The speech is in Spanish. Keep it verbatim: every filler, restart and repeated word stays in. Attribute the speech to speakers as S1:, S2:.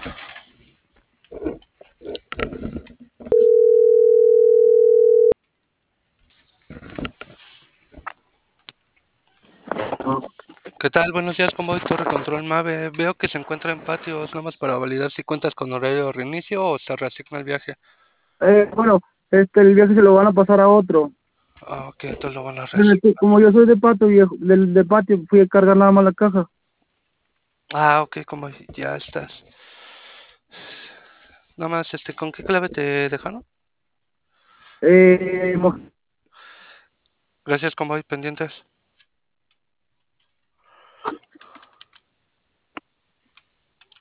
S1: ¿Qué tal? Buenos días, ¿cómo voy? Torre Control Mave. Veo que se encuentra en patios, nada más para validar si cuentas con horario de reinicio o se reasigna el viaje.
S2: Eh, bueno, este, el viaje se lo van a pasar a otro.
S1: Ah, ok, entonces lo van a
S2: En el que-
S1: reasignar.
S2: Como yo soy de patio, viejo, del de patio, fui a cargar nada más la caja.
S1: Ah, ok, como ya estás. Nada más, este, ¿con qué clave te dejaron?
S2: Eh, mo-
S1: Gracias, como voy pendientes.